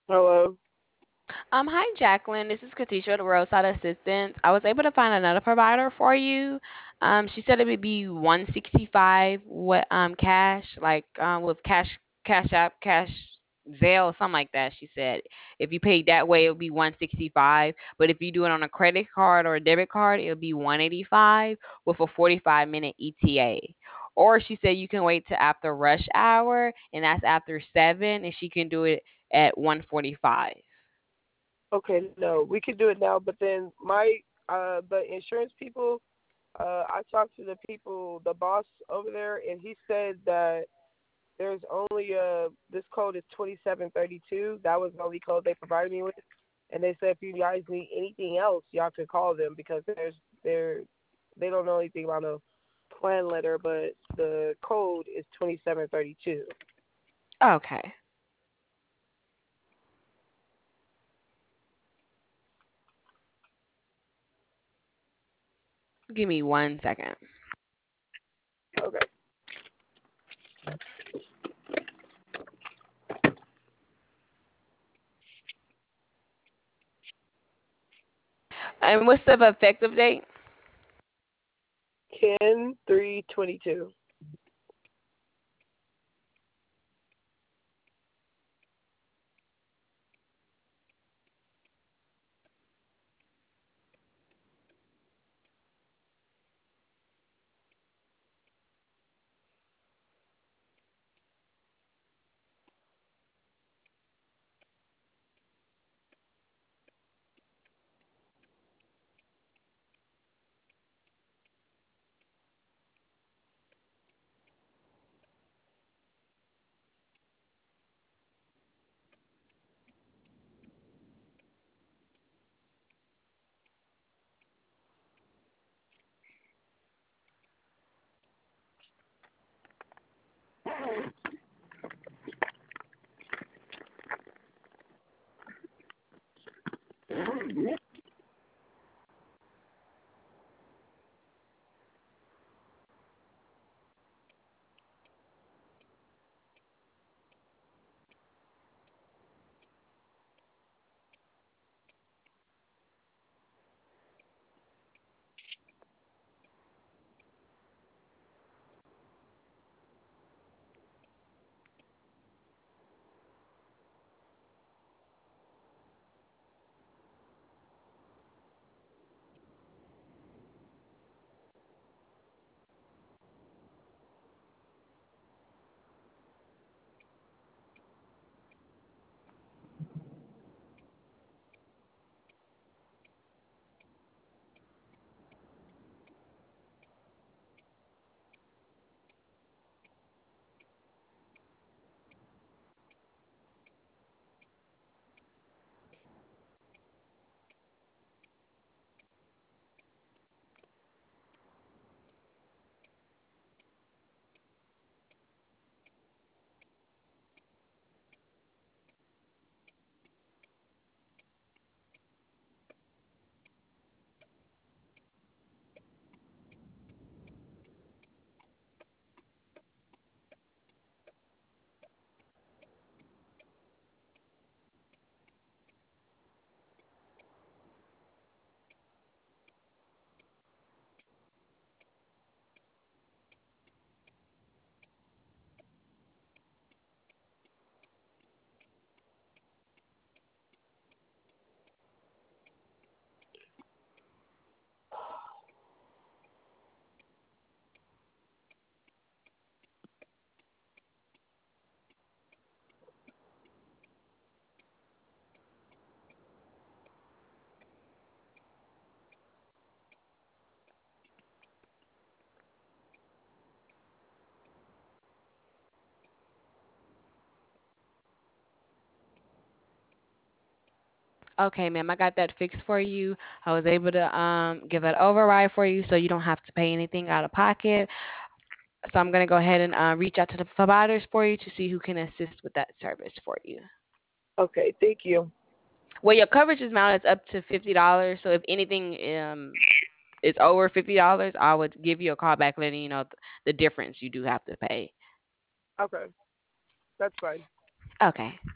Hello. Hi, Jacqueline. This is Katisha with Roadside Assistance. I was able to find another provider for you. She said it would be 165 with cash, like with cash app, cash Zelle, something like that. She said if you paid that way, it would be 165. But if you do it on a credit card or a debit card, it would be 185 with a 45-minute ETA. Or she said you can wait till after rush hour, and that's after 7, and she can do it at 145. Okay, no, we could do it now, but then the insurance people, I talked to the people, the boss over there, and he said that there's only this code is 2732. That was the only code they provided me with, and they said if you guys need anything else, y'all could call them because they don't know anything about a plan letter, but the code is 2732. Okay. Give me 1 second. Okay. And what's the effective date? 10/3/22. Okay, ma'am, I got that fixed for you. I was able to give that override for you so you don't have to pay anything out of pocket. So I'm gonna go ahead and reach out to the providers for you to see who can assist with that service for you. Okay, thank you. Well, your coverage amount is up to $50. So if anything is over $50, I would give you a call back letting you know the difference you do have to pay. Okay, that's fine. Okay.